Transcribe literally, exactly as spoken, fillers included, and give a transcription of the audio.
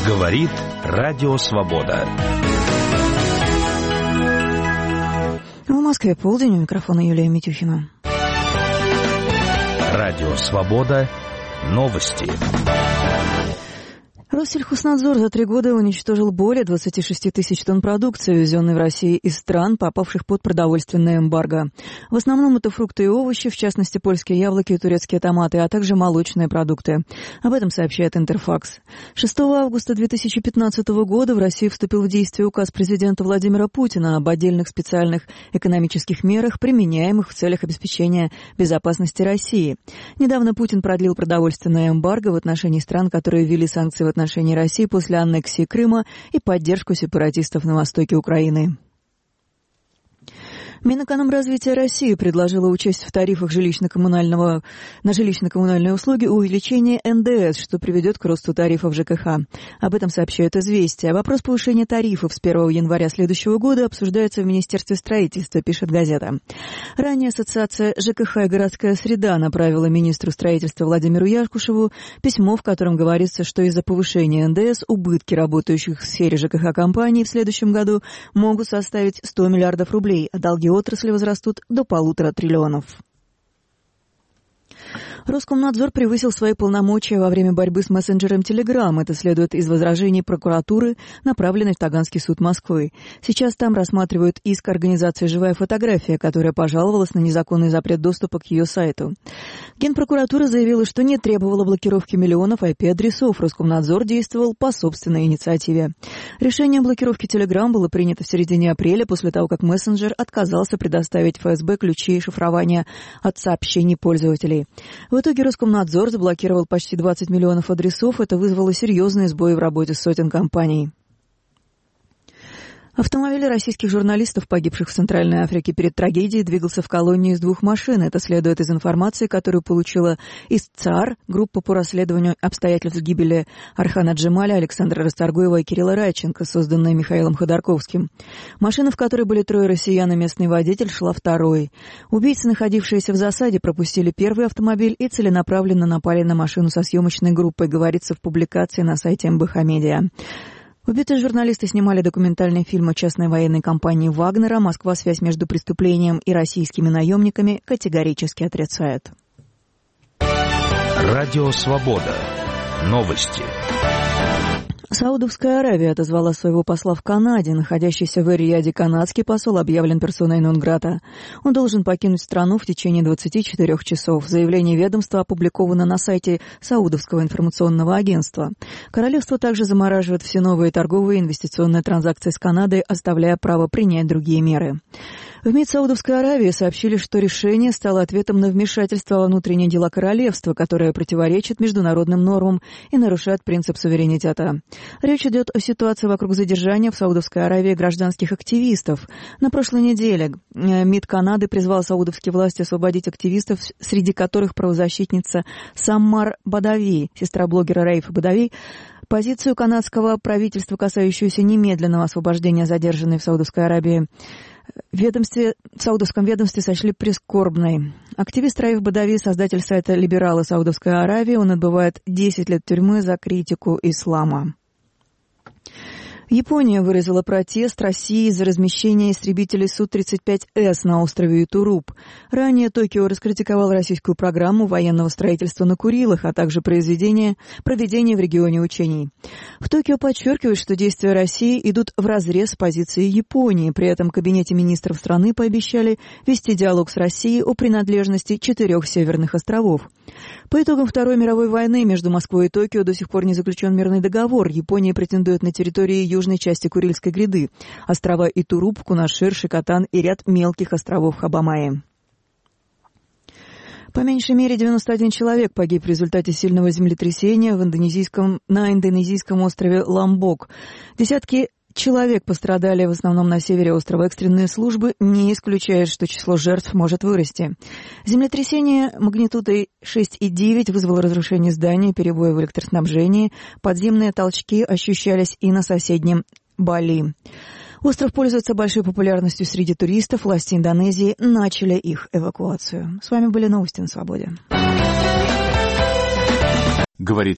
Говорит Радио Свобода. В Москве полдень, у микрофона Юлия Митюхина. Радио Свобода. Новости. Россельхознадзор за три года уничтожил более двадцати шести тысяч тонн продукции, ввезенной в Россию из стран, попавших под продовольственное эмбарго. В основном это фрукты и овощи, в частности польские яблоки и турецкие томаты, а также молочные продукты. Об этом сообщает Интерфакс. шестого августа две тысячи пятнадцатого года в России вступил в действие указ президента Владимира Путина об отдельных специальных экономических мерах, применяемых в целях обеспечения безопасности России. Недавно Путин продлил продовольственное эмбарго в отношении стран, которые ввели санкции в отношении России после аннексии Крыма и поддержку сепаратистов на востоке Украины. Минэкономразвития России предложила учесть в тарифах жилищно-коммунального, на жилищно-коммунальные услуги увеличение эн дэ эс, что приведет к росту тарифов ЖКХ. Об этом сообщают «Известия». Вопрос повышения тарифов с первого января следующего года обсуждается в Министерстве строительства, пишет газета. Ранее Ассоциация ЖКХ и городская среда направила министру строительства Владимиру Якушеву письмо, в котором говорится, что из-за повышения эн дэ эс убытки работающих в сфере ЖКХ компаний в следующем году могут составить сто миллиардов рублей, а долги отрасли возрастут до полутора триллионов. Роскомнадзор превысил свои полномочия во время борьбы с мессенджером Telegram. Это следует из возражений прокуратуры, направленной в Таганский суд Москвы. Сейчас там рассматривают иск организации «Живая фотография», которая пожаловалась на незаконный запрет доступа к ее сайту. Генпрокуратура заявила, что не требовала блокировки миллионов ай пи-адресов. Роскомнадзор действовал по собственной инициативе. Решение о блокировке Telegram было принято в середине апреля, после того, как мессенджер отказался предоставить эф эс бэ ключи и шифрования от сообщений пользователей. В итоге Роскомнадзор заблокировал почти двадцать миллионов адресов. Это вызвало серьезные сбои в работе сотен компаний. Автомобиль российских журналистов, погибших в Центральной Африке перед трагедией, двигался в колонии из двух машин. Это следует из информации, которую получила из ЦАР, группа по расследованию обстоятельств гибели Архана Джемаля, Александра Расторгуева и Кирилла Радченко, созданная Михаилом Ходорковским. Машина, в которой были трое россиян и местный водитель, шла второй. Убийцы, находившиеся в засаде, пропустили первый автомобиль и целенаправленно напали на машину со съемочной группой, говорится в публикации на сайте эм бэ ха Медиа. Убитые журналисты снимали документальный фильм о частной военной компании «Вагнера». Москва связь между преступлением и российскими наемниками категорически отрицает. Радио Свобода. Новости. Саудовская Аравия отозвала своего посла в Канаде. Находящийся в Эр-Рияде канадский посол объявлен персоной нон-грата. Он должен покинуть страну в течение двадцати четырёх часов. Заявление ведомства опубликовано на сайте Саудовского информационного агентства. Королевство также замораживает все новые торговые и инвестиционные транзакции с Канадой, оставляя право принять другие меры. В МИД Саудовской Аравии сообщили, что решение стало ответом на вмешательство во внутренние дела королевства, которое противоречит международным нормам и нарушает принцип суверенитета. Речь идет о ситуации вокруг задержания в Саудовской Аравии гражданских активистов. На прошлой неделе МИД Канады призвал саудовские власти освободить активистов, среди которых правозащитница Саммар Бадави, сестра блогера Раифа Бадави. Позицию канадского правительства, касающуюся немедленного освобождения задержанной в Саудовской Аравии, в, ведомстве, в саудовском ведомстве сочли прискорбной. Активист Раиф Бадави, создатель сайта «Либералы Саудовской Аравии», он отбывает десять лет тюрьмы за критику ислама. Япония выразила протест России за размещение истребителей Су тридцать пять эс на острове Итуруп. Ранее Токио раскритиковал российскую программу военного строительства на Курилах, а также проведение, проведение в регионе учений. В Токио подчеркивают, что действия России идут вразрез с позицией Японии. При этом в Кабинете министров страны пообещали вести диалог с Россией о принадлежности четырех северных островов. По итогам Второй мировой войны между Москвой и Токио до сих пор не заключен мирный договор. Япония претендует на территории южной части Курильской гряды, острова Итуруп, Кунашир, Шикотан и ряд мелких островов Хабамаи. По меньшей мере девяносто один человек погиб в результате сильного землетрясения в индонезийском, на индонезийском острове Ломбок. Десятки человек пострадали в основном на севере острова. Экстренные службы не исключают, что число жертв может вырасти. Землетрясение магнитудой шесть и девять вызвало разрушение зданий, перебои в электроснабжении. Подземные толчки ощущались и на соседнем Бали. Остров пользуется большой популярностью среди туристов. Власти Индонезии начали их эвакуацию. С вами были новости на Свободе. Говорит